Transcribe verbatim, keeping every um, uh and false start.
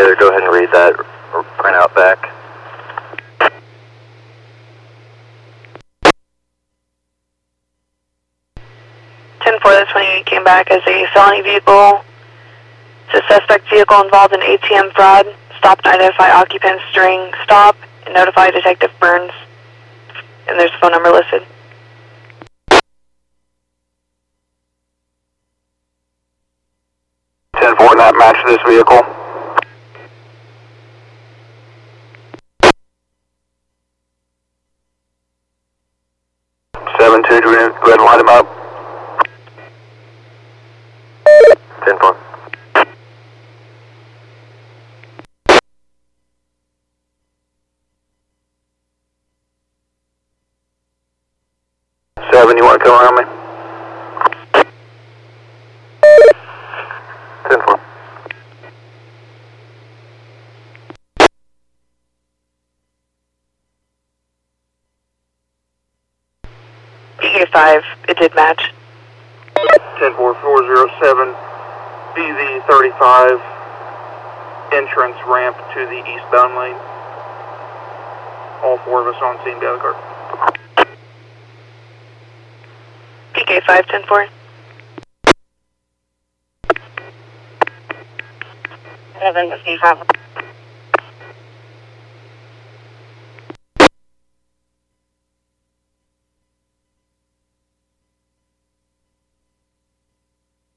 Taylor, go ahead and read that print out back. ten four, that's when he came back as a felony vehicle. It's a suspect vehicle involved in A T M fraud. Stop and identify occupants during stop and notify Detective Burns. And there's a phone number listed. ten four, that match this vehicle. seven two, do we go ahead and light him up? ten four. seven, you want to come around me? ten four. P K five, it did match. ten four four zero seven, B Z thirty-five, entrance ramp to the eastbound lane. All four of us on scene, got the car. P K five, ten four. seven fifty-five.